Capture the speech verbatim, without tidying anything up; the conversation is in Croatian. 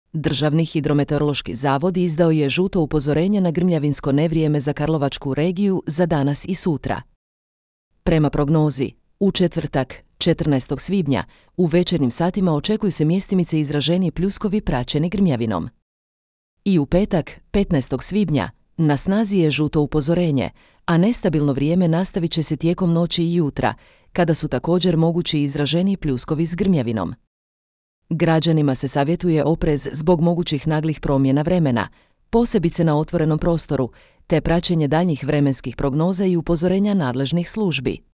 Državni hidrometeorološki zavod izdao je žuto upozorenje na grmljavinsko nevrijeme za Karlovačku regiju za danas i sutra. Prema prognozi, u četvrtak, četrnaestog svibnja, u večernjim satima očekuju se mjestimice izraženiji pljuskovi praćeni grmljavinom. I u petak, petnaestog svibnja, na snazi je žuto upozorenje, a nestabilno vrijeme nastavit će se tijekom noći i jutra, kada su također mogući izraženiji pljuskovi s grmljavinom. Građanima se savjetuje oprez zbog mogućih naglih promjena vremena, posebice na otvorenom prostoru, te praćenje daljnjih vremenskih prognoza i upozorenja nadležnih službi.